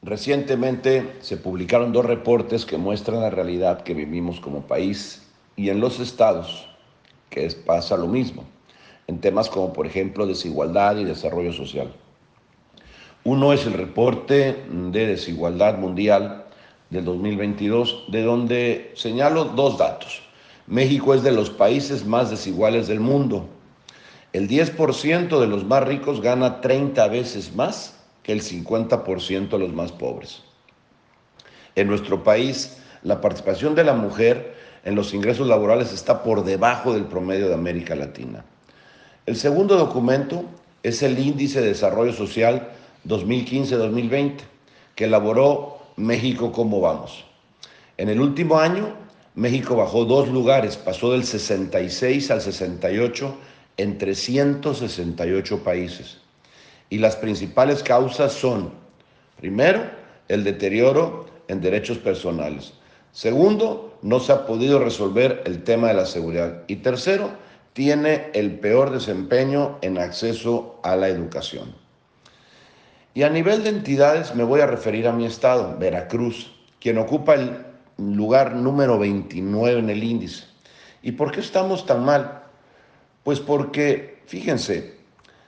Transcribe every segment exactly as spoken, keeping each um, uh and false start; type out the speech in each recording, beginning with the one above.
Recientemente se publicaron dos reportes que muestran la realidad que vivimos como país y en los estados, que es, pasa lo mismo, en temas como por ejemplo desigualdad y desarrollo social. Uno es el reporte de desigualdad mundial del dos mil veintidós, de donde señalo dos datos. México es de los países más desiguales del mundo. El diez por ciento de los más ricos gana treinta veces más que el cincuenta por ciento de los más pobres. En nuestro país, la participación de la mujer en los ingresos laborales está por debajo del promedio de América Latina. El segundo documento es el Índice de Desarrollo Social dos mil quince a dos mil veinte, que elaboró México Cómo Vamos. En el último año, México bajó dos lugares, pasó del sesenta y seis al sesenta y ocho en trescientos sesenta y ocho países. Y las principales causas son, primero, el deterioro en derechos personales. Segundo, no se ha podido resolver el tema de la seguridad. Y tercero, tiene el peor desempeño en acceso a la educación. Y a nivel de entidades me voy a referir a mi estado, Veracruz, quien ocupa el lugar número veintinueve en el índice. ¿Y por qué estamos tan mal? Pues porque, fíjense,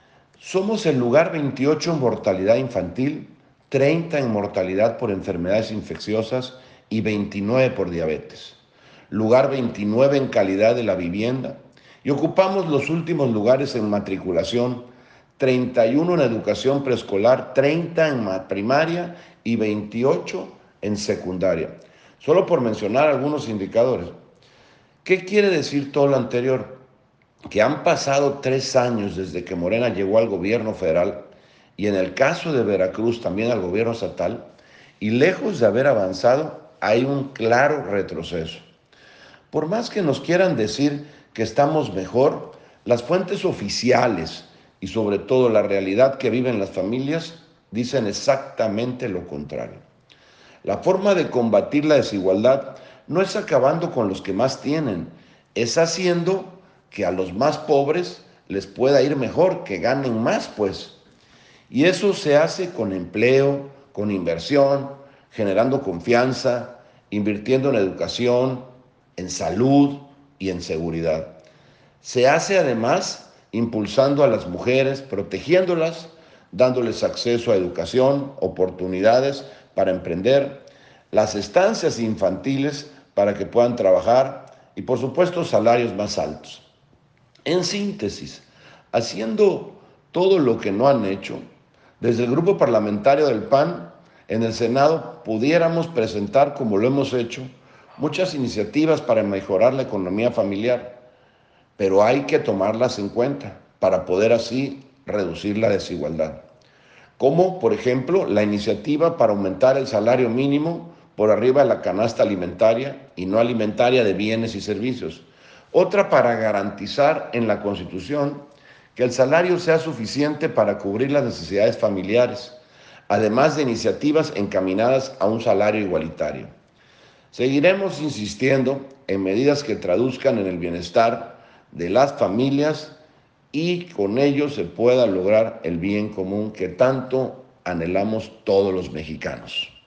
somos el lugar veintiocho en mortalidad infantil, treinta en mortalidad por enfermedades infecciosas y veintinueve por diabetes. Lugar veintinueve en calidad de la vivienda y ocupamos los últimos lugares en matriculación, treinta y uno en educación preescolar, treinta en primaria y veintiocho en secundaria. Solo por mencionar algunos indicadores. ¿Qué quiere decir todo lo anterior? Que han pasado tres años desde que Morena llegó al gobierno federal y en el caso de Veracruz también al gobierno estatal, y lejos de haber avanzado, hay un claro retroceso. Por más que nos quieran decir que estamos mejor, las fuentes oficiales y sobre todo la realidad que viven las familias dicen exactamente lo contrario. La forma de combatir la desigualdad no es acabando con los que más tienen, es haciendo que a los más pobres les pueda ir mejor, que ganen más, pues. Y eso se hace con empleo, con inversión, generando confianza, invirtiendo en educación, en salud y en seguridad. Se hace además impulsando a las mujeres, protegiéndolas, dándoles acceso a educación, oportunidades para emprender, las estancias infantiles para que puedan trabajar y por supuesto salarios más altos. En síntesis, haciendo todo lo que no han hecho, desde el grupo parlamentario del P A N en el Senado pudiéramos presentar, como lo hemos hecho, muchas iniciativas para mejorar la economía familiar, pero hay que tomarlas en cuenta para poder así reducir la desigualdad. Como, por ejemplo, la iniciativa para aumentar el salario mínimo por arriba de la canasta alimentaria y no alimentaria de bienes y servicios. Otra para garantizar en la Constitución que el salario sea suficiente para cubrir las necesidades familiares, además de iniciativas encaminadas a un salario igualitario. Seguiremos insistiendo en medidas que traduzcan en el bienestar de las familias y con ello se pueda lograr el bien común que tanto anhelamos todos los mexicanos.